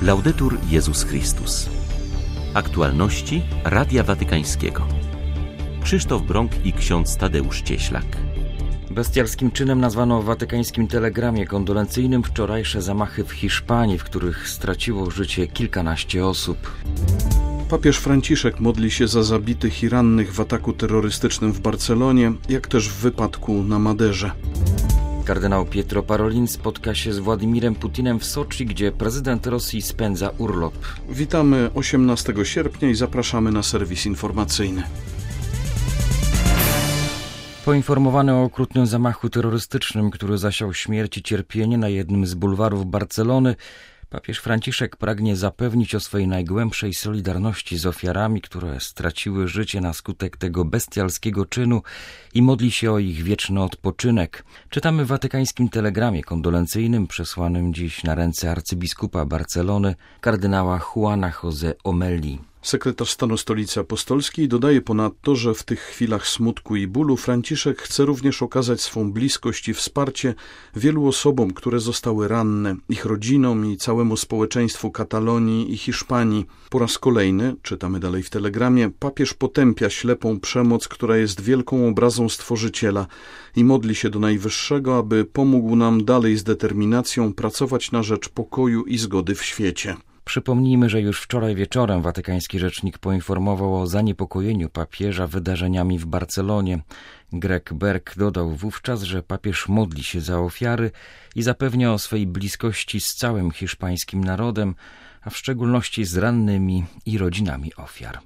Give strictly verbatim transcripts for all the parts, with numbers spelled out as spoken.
Laudetur Jezus Chrystus. Aktualności Radia Watykańskiego. Krzysztof Brąk i ksiądz Tadeusz Cieślak. Bestialskim czynem nazwano w watykańskim telegramie kondolencyjnym wczorajsze zamachy w Hiszpanii, w których straciło życie kilkanaście osób. Papież Franciszek modli się za zabitych i rannych w ataku terrorystycznym w Barcelonie, jak też w wypadku na Maderze. Kardynał Pietro Parolin spotka się z Władimirem Putinem w Soczi, gdzie prezydent Rosji spędza urlop. Witamy osiemnastego sierpnia i zapraszamy na serwis informacyjny. Poinformowany o okrutnym zamachu terrorystycznym, który zasiał śmierć i cierpienie na jednym z bulwarów Barcelony, papież Franciszek pragnie zapewnić o swojej najgłębszej solidarności z ofiarami, które straciły życie na skutek tego bestialskiego czynu i modli się o ich wieczny odpoczynek. Czytamy w watykańskim telegramie kondolencyjnym przesłanym dziś na ręce arcybiskupa Barcelony, kardynała Juana José Omelli. Sekretarz stanu Stolicy Apostolskiej dodaje ponadto, że w tych chwilach smutku i bólu Franciszek chce również okazać swą bliskość i wsparcie wielu osobom, które zostały ranne, ich rodzinom i całemu społeczeństwu Katalonii i Hiszpanii. Po raz kolejny, czytamy dalej w telegramie, papież potępia ślepą przemoc, która jest wielką obrazą Stworzyciela i modli się do Najwyższego, aby pomógł nam dalej z determinacją pracować na rzecz pokoju i zgody w świecie. Przypomnijmy, że już wczoraj wieczorem watykański rzecznik poinformował o zaniepokojeniu papieża wydarzeniami w Barcelonie. Greg Berg dodał wówczas, że papież modli się za ofiary i zapewnia o swej bliskości z całym hiszpańskim narodem, a w szczególności z rannymi i rodzinami ofiar.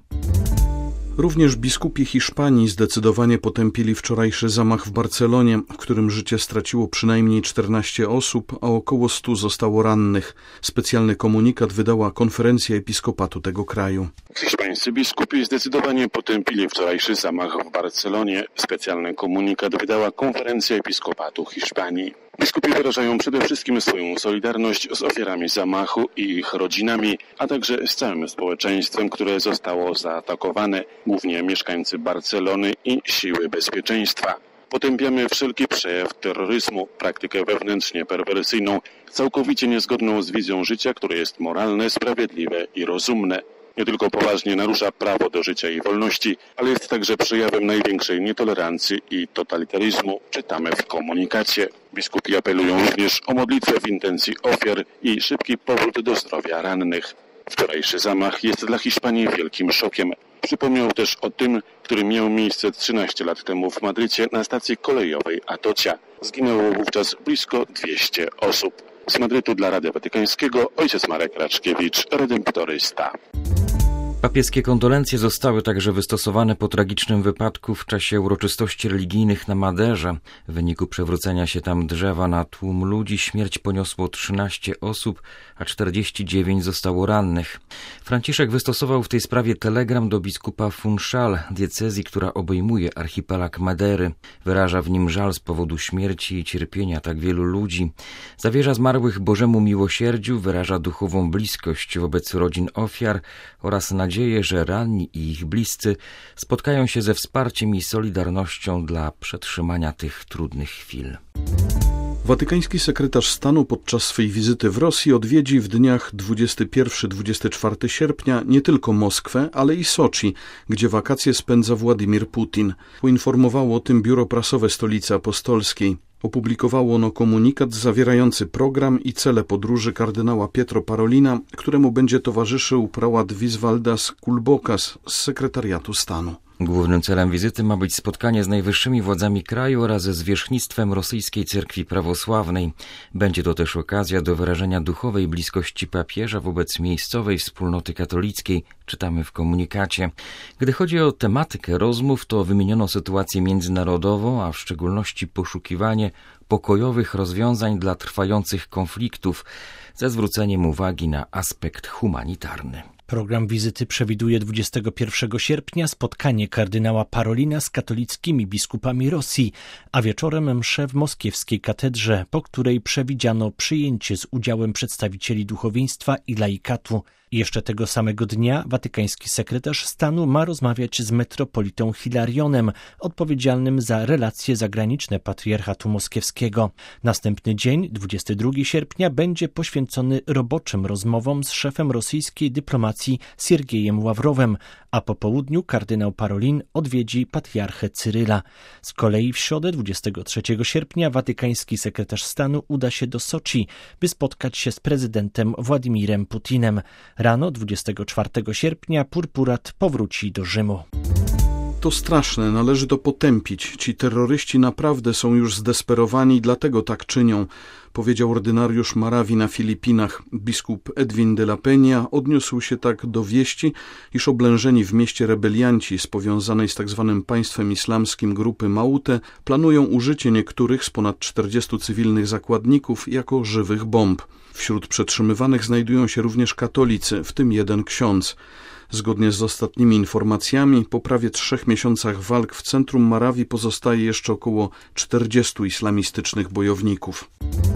Również biskupi Hiszpanii zdecydowanie potępili wczorajszy zamach w Barcelonie, w którym życie straciło przynajmniej czternaście osób, a około stu zostało rannych. Specjalny komunikat wydała konferencja episkopatu tego kraju. Hiszpańscy biskupi zdecydowanie potępili wczorajszy zamach w Barcelonie. Specjalny komunikat wydała konferencja episkopatu Hiszpanii. Biskupi wyrażają przede wszystkim swoją solidarność z ofiarami zamachu i ich rodzinami, a także z całym społeczeństwem, które zostało zaatakowane, głównie mieszkańcy Barcelony i siły bezpieczeństwa. Potępiamy wszelki przejaw terroryzmu, praktykę wewnętrznie perwersyjną, całkowicie niezgodną z wizją życia, które jest moralne, sprawiedliwe i rozumne. Nie tylko poważnie narusza prawo do życia i wolności, ale jest także przejawem największej nietolerancji i totalitaryzmu, czytamy w komunikacie. Biskupi apelują również o modlitwę w intencji ofiar i szybki powrót do zdrowia rannych. Wczorajszy zamach jest dla Hiszpanii wielkim szokiem. Przypomniał też o tym, który miał miejsce trzynaście lat temu w Madrycie na stacji kolejowej Atocha. Zginęło wówczas blisko dwieście osób. Z Madrytu dla Radia Watykańskiego ojciec Marek Raczkiewicz, redemptorysta. Papieskie kondolencje zostały także wystosowane po tragicznym wypadku w czasie uroczystości religijnych na Maderze. W wyniku przewrócenia się tam drzewa na tłum ludzi śmierć poniosło trzynaście osób, a czterdzieści dziewięć zostało rannych. Franciszek wystosował w tej sprawie telegram do biskupa Funchal, diecezji, która obejmuje archipelag Madery. Wyraża w nim żal z powodu śmierci i cierpienia tak wielu ludzi. Zawierza zmarłych Bożemu miłosierdziu, wyraża duchową bliskość wobec rodzin ofiar oraz nadzieję, że ranni i ich bliscy spotkają się ze wsparciem i solidarnością dla przetrzymania tych trudnych chwil. Watykański sekretarz stanu podczas swej wizyty w Rosji odwiedzi w dniach dwudziestego pierwszego do dwudziestego czwartego sierpnia nie tylko Moskwę, ale i Soczi, gdzie wakacje spędza Władimir Putin. Poinformowało o tym biuro prasowe Stolicy Apostolskiej. Opublikowało ono komunikat zawierający program i cele podróży kardynała Pietro Parolina, któremu będzie towarzyszył prałat Visvaldas Kulbokas z sekretariatu stanu. Głównym celem wizyty ma być spotkanie z najwyższymi władzami kraju oraz ze zwierzchnictwem rosyjskiej cerkwi prawosławnej. Będzie to też okazja do wyrażenia duchowej bliskości papieża wobec miejscowej wspólnoty katolickiej, czytamy w komunikacie. Gdy chodzi o tematykę rozmów, to wymieniono sytuację międzynarodową, a w szczególności poszukiwanie pokojowych rozwiązań dla trwających konfliktów, ze zwróceniem uwagi na aspekt humanitarny. Program wizyty przewiduje dwudziestego pierwszego sierpnia spotkanie kardynała Parolina z katolickimi biskupami Rosji, a wieczorem mszę w moskiewskiej katedrze, po której przewidziano przyjęcie z udziałem przedstawicieli duchowieństwa i laikatu. Jeszcze tego samego dnia watykański sekretarz stanu ma rozmawiać z metropolitą Hilarionem, odpowiedzialnym za relacje zagraniczne patriarchatu moskiewskiego. Następny dzień, dwudziestego drugiego sierpnia, będzie poświęcony roboczym rozmowom z szefem rosyjskiej dyplomacji Siergiejem Ławrowem, a po południu kardynał Parolin odwiedzi patriarchę Cyryla. Z kolei w środę, dwudziestego trzeciego sierpnia, watykański sekretarz stanu uda się do Soczi, by spotkać się z prezydentem Władimirem Putinem. Rano dwudziestego czwartego sierpnia purpurat powróci do Rzymu. To straszne, należy to potępić. Ci terroryści naprawdę są już zdesperowani i dlatego tak czynią, powiedział ordynariusz Marawi na Filipinach. Biskup Edwin de la Peña odniósł się tak do wieści, iż oblężeni w mieście rebelianci z powiązanej z tzw. państwem islamskim grupy Maute planują użycie niektórych z ponad czterdziestu cywilnych zakładników jako żywych bomb. Wśród przetrzymywanych znajdują się również katolicy, w tym jeden ksiądz. Zgodnie z ostatnimi informacjami, po prawie trzech miesiącach walk w centrum Marawi pozostaje jeszcze około czterdziestu islamistycznych bojowników.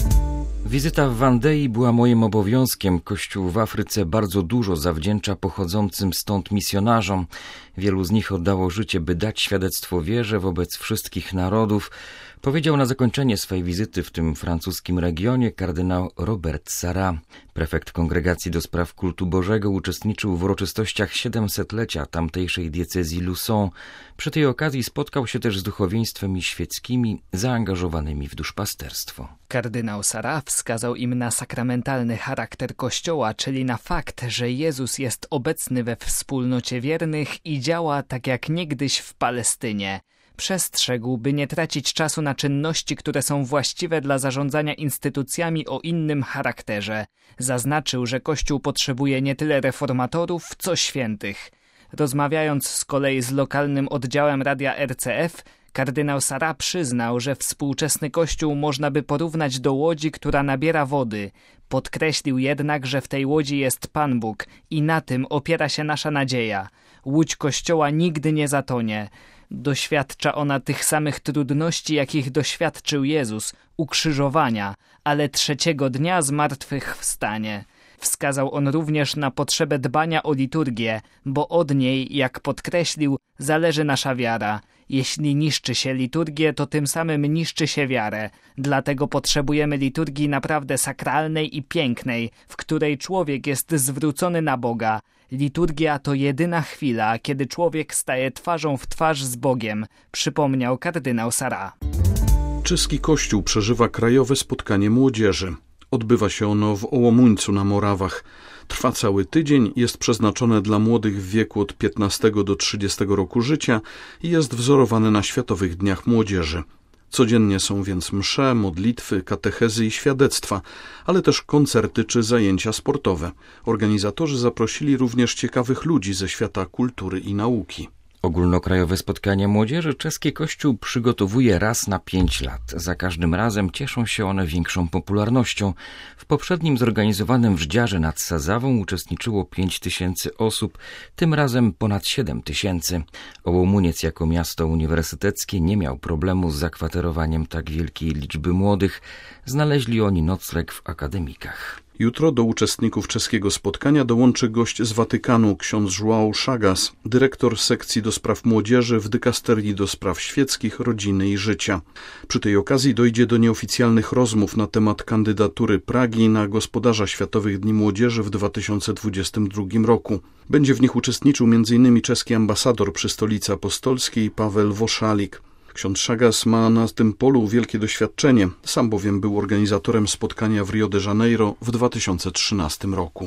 Wizyta w Wandei była moim obowiązkiem. Kościół w Afryce bardzo dużo zawdzięcza pochodzącym stąd misjonarzom. Wielu z nich oddało życie, by dać świadectwo wierze wobec wszystkich narodów, powiedział na zakończenie swej wizyty w tym francuskim regionie kardynał Robert Sarrat. Prefekt Kongregacji do Spraw Kultu Bożego uczestniczył w uroczystościach siedemsetlecia tamtejszej diecezji Luçon. Przy tej okazji spotkał się też z duchowieństwem i świeckimi zaangażowanymi w duszpasterstwo. Kardynał Sarrat wskazał im na sakramentalny charakter Kościoła, czyli na fakt, że Jezus jest obecny we wspólnocie wiernych i działa tak jak niegdyś w Palestynie. Przestrzegł, by nie tracić czasu na czynności, które są właściwe dla zarządzania instytucjami o innym charakterze. Zaznaczył, że Kościół potrzebuje nie tyle reformatorów, co świętych. Rozmawiając z kolei z lokalnym oddziałem radia R C F, kardynał Sarrat przyznał, że współczesny Kościół można by porównać do łodzi, która nabiera wody. Podkreślił jednak, że w tej łodzi jest Pan Bóg i na tym opiera się nasza nadzieja. Łódź Kościoła nigdy nie zatonie. Doświadcza ona tych samych trudności, jakich doświadczył Jezus, ukrzyżowania, ale trzeciego dnia zmartwychwstanie. Wskazał on również na potrzebę dbania o liturgię, bo od niej, jak podkreślił, zależy nasza wiara. Jeśli niszczy się liturgię, to tym samym niszczy się wiarę. Dlatego potrzebujemy liturgii naprawdę sakralnej i pięknej, w której człowiek jest zwrócony na Boga. Liturgia to jedyna chwila, kiedy człowiek staje twarzą w twarz z Bogiem, przypomniał kardynał Sarrat. Czeski Kościół przeżywa krajowe spotkanie młodzieży. Odbywa się ono w Ołomuńcu na Morawach. Trwa cały tydzień, jest przeznaczone dla młodych w wieku od piętnastego do trzydziestego roku życia i jest wzorowane na Światowych Dniach Młodzieży. Codziennie są więc msze, modlitwy, katechezy i świadectwa, ale też koncerty czy zajęcia sportowe. Organizatorzy zaprosili również ciekawych ludzi ze świata kultury i nauki. Ogólnokrajowe spotkania młodzieży czeski Kościół przygotowuje raz na pięć lat. Za każdym razem cieszą się one większą popularnością. W poprzednim zorganizowanym w Żdziarze nad Sazawą uczestniczyło pięć tysięcy osób, tym razem ponad siedem tysięcy. Ołomuniec jako miasto uniwersyteckie nie miał problemu z zakwaterowaniem tak wielkiej liczby młodych. Znaleźli oni nocleg w akademikach. Jutro do uczestników czeskiego spotkania dołączy gość z Watykanu, ksiądz João Chagas, dyrektor sekcji do spraw młodzieży w dykasterii do spraw świeckich, rodziny i życia. Przy tej okazji dojdzie do nieoficjalnych rozmów na temat kandydatury Pragi na gospodarza Światowych Dni Młodzieży w dwa tysiące dwudziestym drugim roku. Będzie w nich uczestniczył między innymi czeski ambasador przy Stolicy Apostolskiej Paweł Woszalik. Ksiądz Chagas ma na tym polu wielkie doświadczenie, sam bowiem był organizatorem spotkania w Rio de Janeiro w dwa tysiące trzynastym roku.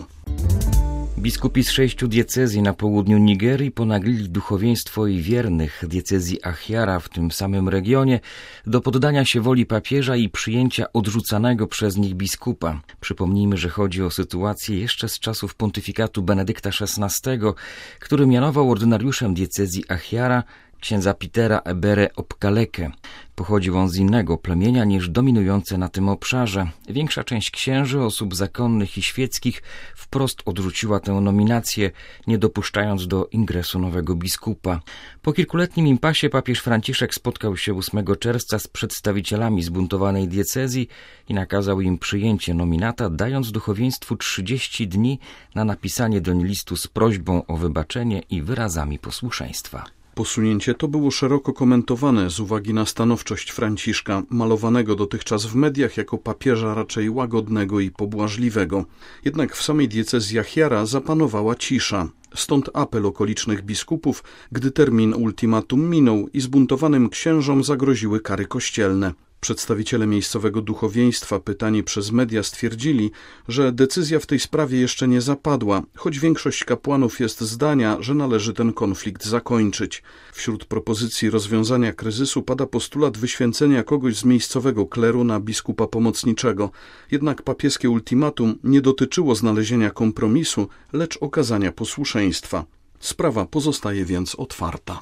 Biskupi z sześciu diecezji na południu Nigerii ponaglili duchowieństwo i wiernych diecezji Achiara w tym samym regionie do poddania się woli papieża i przyjęcia odrzucanego przez nich biskupa. Przypomnijmy, że chodzi o sytuację jeszcze z czasów pontyfikatu Benedykta szesnastego, który mianował ordynariuszem diecezji Achiara księdza Petera Ebere Opkaleke. Pochodził on z innego plemienia niż dominujące na tym obszarze. Większa część księży, osób zakonnych i świeckich wprost odrzuciła tę nominację, nie dopuszczając do ingresu nowego biskupa. Po kilkuletnim impasie papież Franciszek spotkał się ósmego czerwca z przedstawicielami zbuntowanej diecezji i nakazał im przyjęcie nominata, dając duchowieństwu trzydzieści dni na napisanie doń listu z prośbą o wybaczenie i wyrazami posłuszeństwa. Posunięcie to było szeroko komentowane z uwagi na stanowczość Franciszka, malowanego dotychczas w mediach jako papieża raczej łagodnego i pobłażliwego. Jednak w samej diecezji Achiara zapanowała cisza. Stąd apel okolicznych biskupów, gdy termin ultimatum minął i zbuntowanym księżom zagroziły kary kościelne. Przedstawiciele miejscowego duchowieństwa pytani przez media stwierdzili, że decyzja w tej sprawie jeszcze nie zapadła, choć większość kapłanów jest zdania, że należy ten konflikt zakończyć. Wśród propozycji rozwiązania kryzysu pada postulat wyświęcenia kogoś z miejscowego kleru na biskupa pomocniczego. Jednak papieskie ultimatum nie dotyczyło znalezienia kompromisu, lecz okazania posłuszeństwa. Sprawa pozostaje więc otwarta.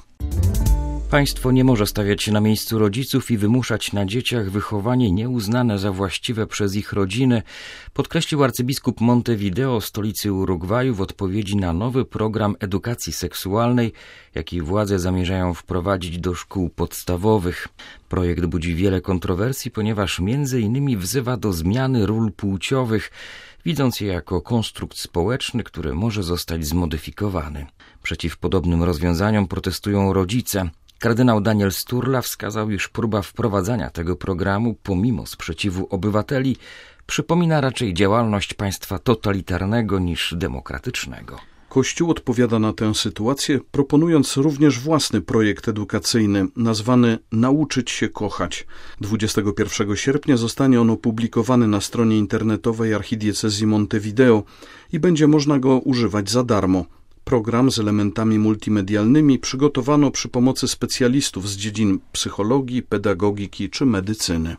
Państwo nie może stawiać się na miejscu rodziców i wymuszać na dzieciach wychowanie nieuznane za właściwe przez ich rodziny, podkreślił arcybiskup Montevideo, stolicy Urugwaju, w odpowiedzi na nowy program edukacji seksualnej, jaki władze zamierzają wprowadzić do szkół podstawowych. Projekt budzi wiele kontrowersji, ponieważ między innymi wzywa do zmiany ról płciowych, widząc je jako konstrukt społeczny, który może zostać zmodyfikowany. Przeciw podobnym rozwiązaniom protestują rodzice. Kardynał Daniel Sturla wskazał, iż próba wprowadzania tego programu, pomimo sprzeciwu obywateli, przypomina raczej działalność państwa totalitarnego niż demokratycznego. Kościół odpowiada na tę sytuację, proponując również własny projekt edukacyjny, nazwany Nauczyć się kochać. dwudziestego pierwszego sierpnia zostanie on opublikowany na stronie internetowej archidiecezji Montevideo i będzie można go używać za darmo. Program z elementami multimedialnymi przygotowano przy pomocy specjalistów z dziedzin psychologii, pedagogiki czy medycyny.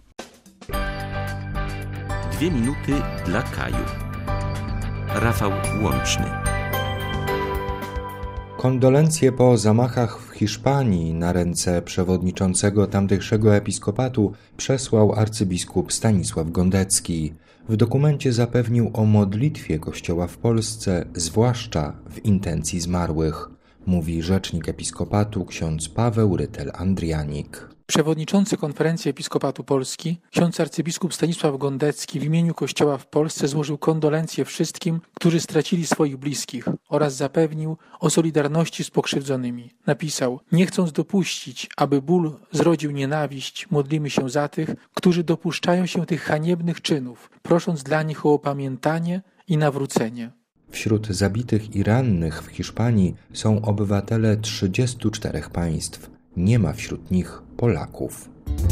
Dwie minuty dla Kaju. Rafał Łączny. Kondolencje po zamachach w Hiszpanii na ręce przewodniczącego tamtejszego episkopatu przesłał arcybiskup Stanisław Gondecki. W dokumencie zapewnił o modlitwie Kościoła w Polsce, zwłaszcza w intencji zmarłych, mówi rzecznik episkopatu ksiądz Paweł Rytel-Andrianik. Przewodniczący Konferencji Episkopatu Polski, ksiądz arcybiskup Stanisław Gondecki w imieniu Kościoła w Polsce złożył kondolencje wszystkim, którzy stracili swoich bliskich oraz zapewnił o solidarności z pokrzywdzonymi. Napisał: nie chcąc dopuścić, aby ból zrodził nienawiść, modlimy się za tych, którzy dopuszczają się tych haniebnych czynów, prosząc dla nich o opamiętanie i nawrócenie. Wśród zabitych i rannych w Hiszpanii są obywatele trzydziestu czterech państw. Nie ma wśród nich Polaków.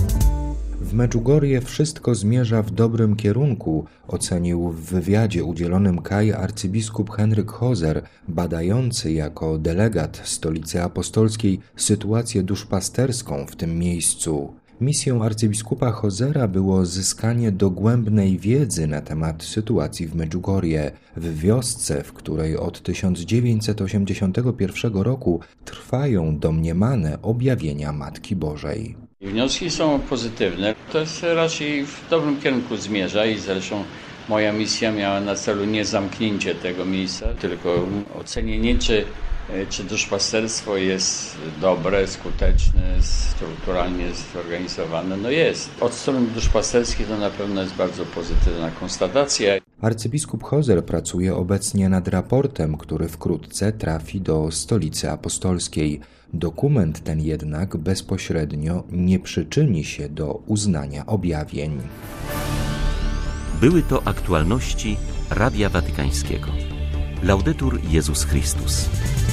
W Medjugorje wszystko zmierza w dobrym kierunku, ocenił w wywiadzie udzielonym Kai arcybiskup Henryk Hozer, badający jako delegat Stolicy Apostolskiej sytuację duszpasterską w tym miejscu. Misją arcybiskupa Hozera było zyskanie dogłębnej wiedzy na temat sytuacji w Medjugorje, w wiosce, w której od tysiąc dziewięćset osiemdziesiątego pierwszego roku trwają domniemane objawienia Matki Bożej. Wnioski są pozytywne. To jest raczej w dobrym kierunku zmierza i zresztą moja misja miała na celu nie zamknięcie tego miejsca, tylko ocenienie, czy Czy duszpasterstwo jest dobre, skuteczne, strukturalnie zorganizowane? No jest. Od strony duszpasterskiej to na pewno jest bardzo pozytywna konstatacja. Arcybiskup Hozer pracuje obecnie nad raportem, który wkrótce trafi do Stolicy Apostolskiej. Dokument ten jednak bezpośrednio nie przyczyni się do uznania objawień. Były to aktualności Radia Watykańskiego. Laudetur Jezus Chrystus.